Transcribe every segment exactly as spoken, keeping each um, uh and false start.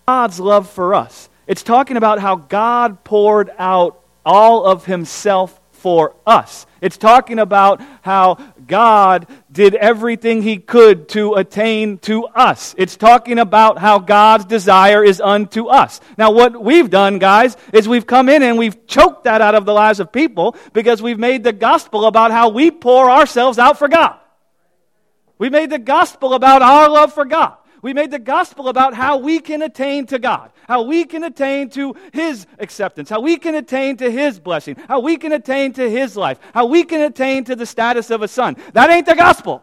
God's love for us. It's talking about how God poured out all of himself for us. It's talking about how God did everything he could to attain to us. It's talking about how God's desire is unto us. Now what we've done, guys, is we've come in and we've choked that out of the lives of people because we've made the gospel about how we pour ourselves out for God. We made the gospel about our love for God. We made the gospel about how we can attain to God, how we can attain to his acceptance, how we can attain to his blessing, how we can attain to his life, how we can attain to the status of a son. That ain't the gospel.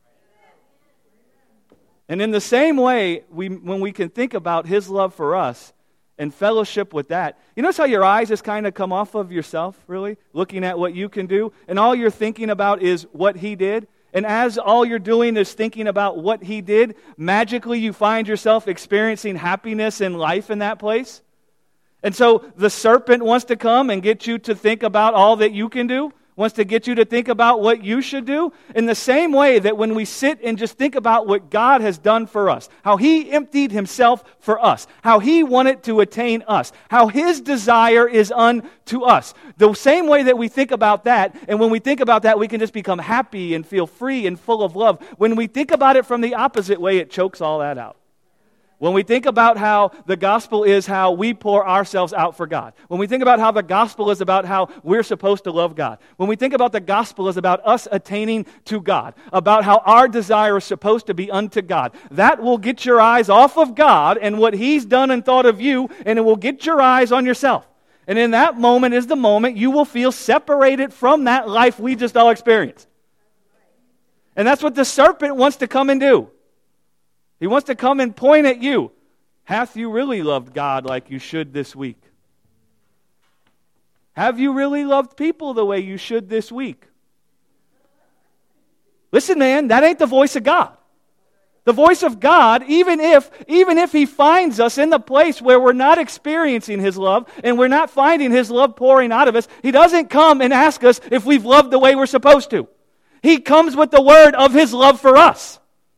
And in the same way, we, when we can think about his love for us and fellowship with that, you notice how your eyes just kind of come off of yourself, really, looking at what you can do, and all you're thinking about is what he did? And as all you're doing is thinking about what he did, magically you find yourself experiencing happiness in life in that place. And so the serpent wants to come and get you to think about all that you can do, wants to get you to think about what you should do, in the same way that when we sit and just think about what God has done for us, how he emptied himself for us, how he wanted to attain us, how his desire is unto us. The same way that we think about that, and when we think about that, we can just become happy and feel free and full of love. When we think about it from the opposite way, it chokes all that out. When we think about how the gospel is how we pour ourselves out for God. When we think about how the gospel is about how we're supposed to love God. When we think about the gospel is about us attaining to God. About how our desire is supposed to be unto God. That will get your eyes off of God and what he's done and thought of you. And it will get your eyes on yourself. And in that moment is the moment you will feel separated from that life we just all experienced. And that's what the serpent wants to come and do. He wants to come and point at you. Hath you really loved God like you should this week? Have you really loved people the way you should this week? Listen, man, that ain't the voice of God. The voice of God, even if, even if he finds us in the place where we're not experiencing his love and we're not finding his love pouring out of us, he doesn't come and ask us if we've loved the way we're supposed to. He comes with the word of his love for us.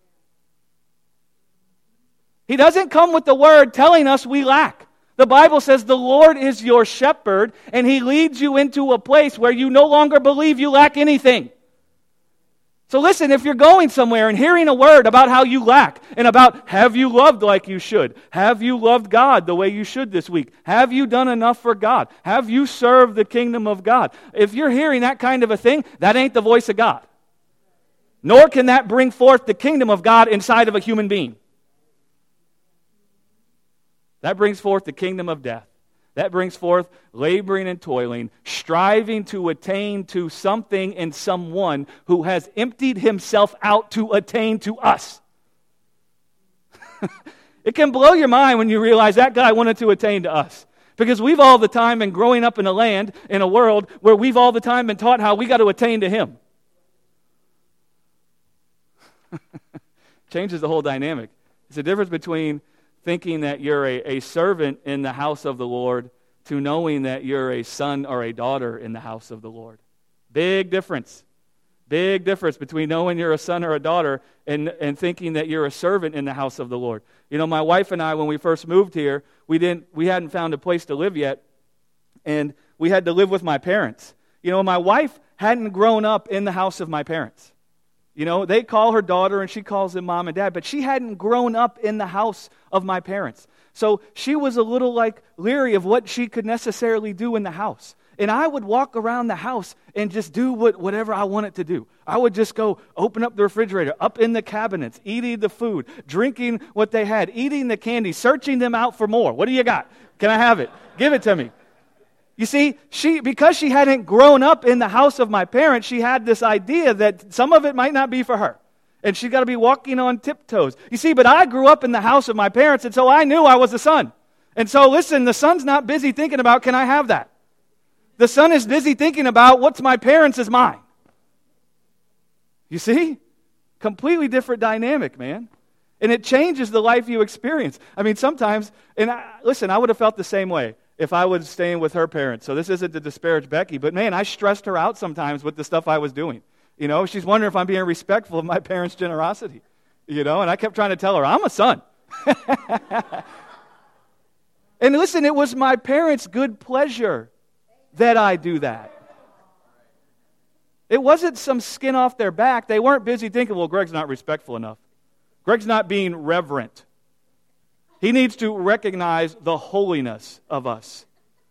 He doesn't come with the word telling us we lack. The Bible says the Lord is your shepherd, and he leads you into a place where you no longer believe you lack anything. So listen, if you're going somewhere and hearing a word about how you lack, and about have you loved like you should? Have you loved God the way you should this week? Have you done enough for God? Have you served the kingdom of God? If you're hearing that kind of a thing, that ain't the voice of God. Nor can that bring forth the kingdom of God inside of a human being. That brings forth the kingdom of death. That brings forth laboring and toiling, striving to attain to something and someone who has emptied himself out to attain to us. It can blow your mind when you realize that guy wanted to attain to us. Because we've all the time been growing up in a land, in a world, where we've all the time been taught how we got to attain to him. Changes the whole dynamic. It's the difference between thinking that you're a, a servant in the house of the Lord to knowing that you're a son or a daughter in the house of the Lord. Big difference. Big difference between knowing you're a son or a daughter and, and thinking that you're a servant in the house of the Lord. You know, my wife and I, when we first moved here, we didn't we hadn't found a place to live yet, and we had to live with my parents. You know, my wife hadn't grown up in the house of my parents. You know, they call her daughter and she calls them mom and dad, but she hadn't grown up in the house of my parents. So she was a little like leery of what she could necessarily do in the house. And I would walk around the house and just do what, whatever I wanted to do. I would just go open up the refrigerator, up in the cabinets, eating the food, drinking what they had, eating the candy, searching them out for more. What do you got? Can I have it? Give it to me. You see, she because she hadn't grown up in the house of my parents, she had this idea that some of it might not be for her. And she's got to be walking on tiptoes. You see, but I grew up in the house of my parents, and so I knew I was a son. And so listen, the son's not busy thinking about, can I have that? The son is busy thinking about, what's my parents is mine. You see? Completely different dynamic, man. And it changes the life you experience. I mean, sometimes, and I, listen, I would have felt the same way if I was staying with her parents. So this isn't to disparage Becky, but man, I stressed her out sometimes with the stuff I was doing. You know, she's wondering if I'm being respectful of my parents' generosity. You know, and I kept trying to tell her, I'm a son. And listen, it was my parents' good pleasure that I do that. It wasn't some skin off their back. They weren't busy thinking, well, Greg's not respectful enough. Greg's not being reverent. He needs to recognize the holiness of us.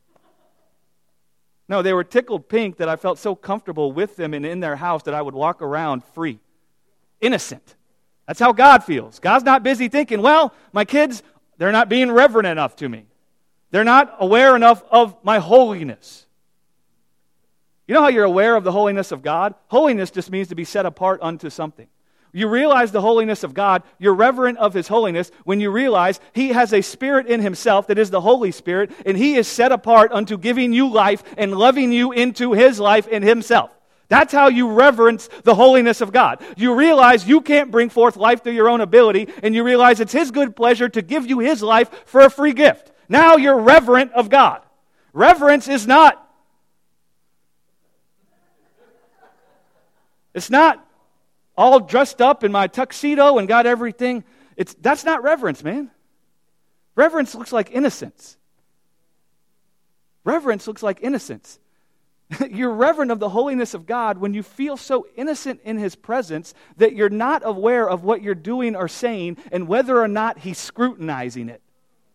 No, they were tickled pink that I felt so comfortable with them and in their house that I would walk around free, innocent. That's how God feels. God's not busy thinking, well, my kids, they're not being reverent enough to me. They're not aware enough of my holiness. You know how you're aware of the holiness of God? Holiness just means to be set apart unto something. You realize the holiness of God, you're reverent of His holiness when you realize He has a Spirit in Himself that is the Holy Spirit, and He is set apart unto giving you life and loving you into His life in Himself. That's how you reverence the holiness of God. You realize you can't bring forth life through your own ability, and you realize it's His good pleasure to give you His life for a free gift. Now you're reverent of God. Reverence is not, it's not all dressed up in my tuxedo and got everything. It's that's not reverence, man. Reverence looks like innocence. Reverence looks like innocence. You're reverent of the holiness of God when you feel so innocent in His presence that you're not aware of what you're doing or saying and whether or not He's scrutinizing it.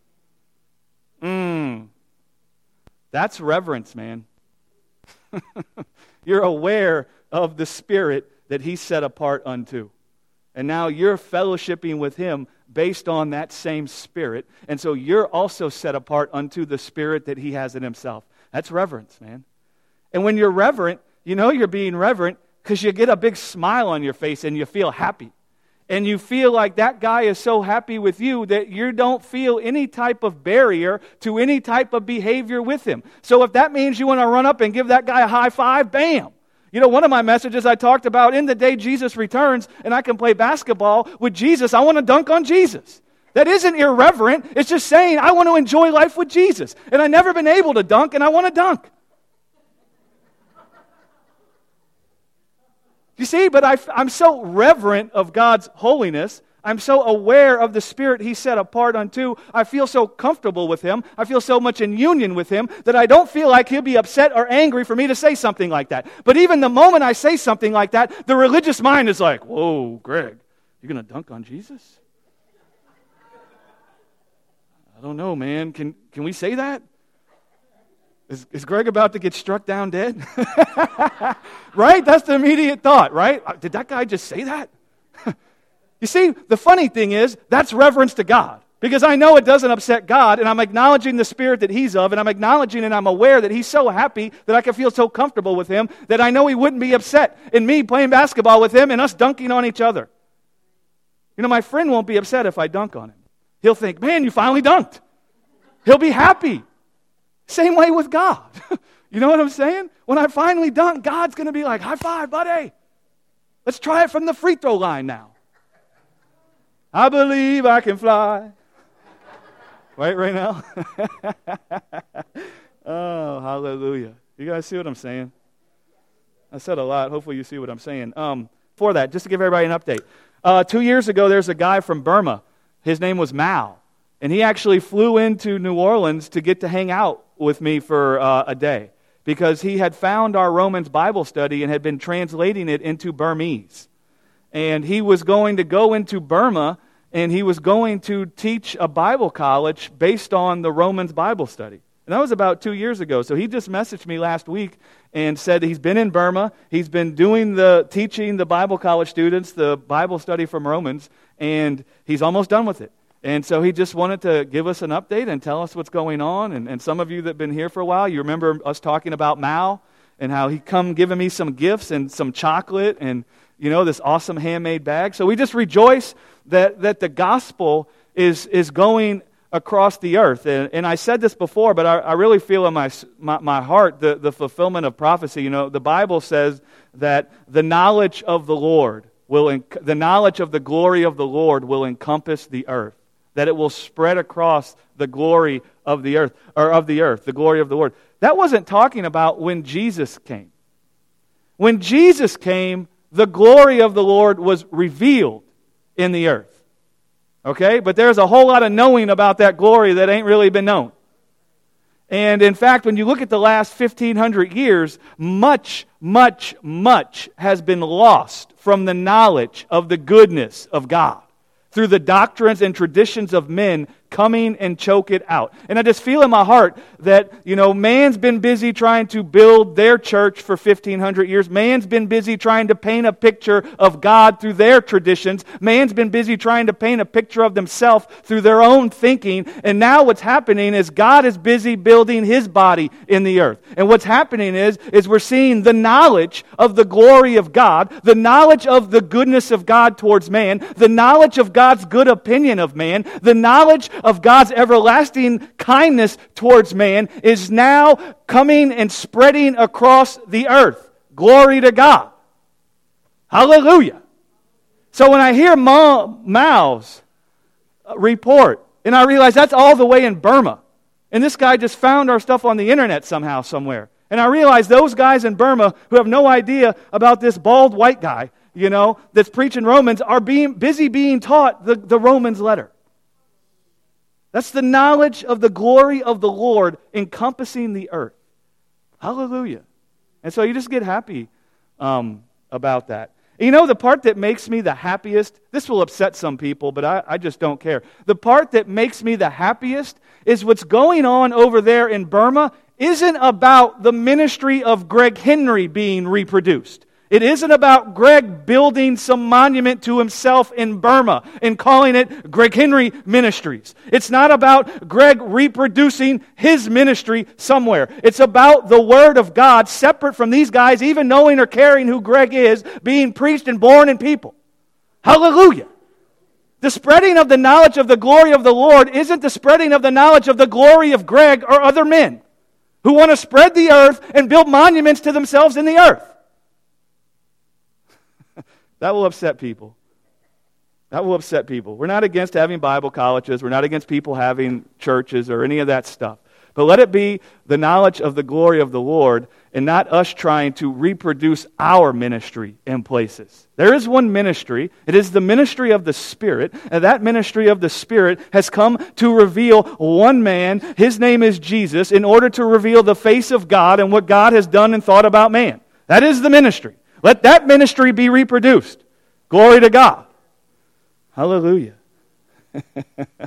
Mmm. That's reverence, man. You're aware of the Spirit that He's set apart unto. And now you're fellowshipping with Him based on that same Spirit. And so you're also set apart unto the Spirit that He has in Himself. That's reverence, man. And when you're reverent, you know you're being reverent because you get a big smile on your face and you feel happy. And you feel like that guy is so happy with you that you don't feel any type of barrier to any type of behavior with him. So if that means you want to run up and give that guy a high five, bam! You know, one of my messages I talked about, in the day Jesus returns and I can play basketball with Jesus, I want to dunk on Jesus. That isn't irreverent. It's just saying I want to enjoy life with Jesus. And I've never been able to dunk, and I want to dunk. You see, but I, I'm so reverent of God's holiness. I'm so aware of the Spirit He set apart unto. I feel so comfortable with Him. I feel so much in union with Him that I don't feel like He'll be upset or angry for me to say something like that. But even the moment I say something like that, the religious mind is like, whoa, Greg, you're going to dunk on Jesus? I don't know, man. Can, can we say that? Is, is Greg about to get struck down dead? Right? That's the immediate thought, right? Did that guy just say that? You see, the funny thing is, that's reverence to God. Because I know it doesn't upset God, and I'm acknowledging the Spirit that He's of, and I'm acknowledging and I'm aware that He's so happy that I can feel so comfortable with Him that I know He wouldn't be upset in me playing basketball with Him and us dunking on each other. You know, my friend won't be upset if I dunk on him. He'll think, man, you finally dunked. He'll be happy. Same way with God. You know what I'm saying? When I finally dunk, God's going to be like, high five, buddy. Let's try it from the free throw line now. I believe I can fly. Right, right now? Oh, hallelujah. You guys see what I'm saying? I said a lot. Hopefully you see what I'm saying. Um, before that, just to give everybody an update. Uh, two years ago, there's a guy from Burma. His name was Mao. And he actually flew into New Orleans to get to hang out with me for uh, a day, because he had found our Romans Bible study and had been translating it into Burmese. And he was going to go into Burma, and he was going to teach a Bible college based on the Romans Bible study. And that was about two years ago. So he just messaged me last week and said he's been in Burma, he's been doing the teaching the Bible college students the Bible study from Romans, and he's almost done with it. And so he just wanted to give us an update and tell us what's going on. And, and some of you that have been here for a while, you remember us talking about Mao and how he come giving me some gifts and some chocolate and, you know, this awesome handmade bag. So we just rejoice that, that the gospel is, is going across the earth. And, and I said this before, but I, I really feel in my, my, my heart the, the fulfillment of prophecy. You know, the Bible says that the knowledge of the Lord will, the knowledge of the glory of the Lord will encompass the earth. That it will spread across the glory of the earth, or of the earth, the glory of the Lord. That wasn't talking about when Jesus came. When Jesus came, the glory of the Lord was revealed in the earth. Okay? But there's a whole lot of knowing about that glory that ain't really been known. And in fact, when you look at the last fifteen hundred years, much, much, much has been lost from the knowledge of the goodness of God through the doctrines and traditions of men coming and choke it out. And I just feel in my heart that, you know, man's been busy trying to build their church for fifteen hundred years. Man's been busy trying to paint a picture of God through their traditions. Man's been busy trying to paint a picture of themselves through their own thinking. And now what's happening is God is busy building His body in the earth. And what's happening is, is we're seeing the knowledge of the glory of God, the knowledge of the goodness of God towards man, the knowledge of God's good opinion of man, the knowledge of God's everlasting kindness towards man is now coming and spreading across the earth. Glory to God. Hallelujah. So when I hear Ma- Mao's report, and I realize that's all the way in Burma, and this guy just found our stuff on the internet somehow, somewhere. And I realize those guys in Burma who have no idea about this bald white guy, you know, that's preaching Romans, are being busy being taught the, the Romans letter. That's the knowledge of the glory of the Lord encompassing the earth. Hallelujah. And so you just get happy um, about that. And you know, the part that makes me the happiest, this will upset some people, but I, I just don't care. The part that makes me the happiest is what's going on over there in Burma isn't about the ministry of Greg Henry being reproduced. It isn't about Greg building some monument to himself in Burma and calling it Greg Henry Ministries. It's not about Greg reproducing his ministry somewhere. It's about the Word of God, separate from these guys, even knowing or caring who Greg is, being preached and born in people. Hallelujah. The spreading of the knowledge of the glory of the Lord isn't the spreading of the knowledge of the glory of Greg or other men who want to spread the earth and build monuments to themselves in the earth. That will upset people. That will upset people. We're not against having Bible colleges. We're not against people having churches or any of that stuff. But let it be the knowledge of the glory of the Lord and not us trying to reproduce our ministry in places. There is one ministry. It is the ministry of the Spirit. And that ministry of the Spirit has come to reveal one man. His name is Jesus, in order to reveal the face of God and what God has done and thought about man. That is the ministry. Let that ministry be reproduced. Glory to God. Hallelujah.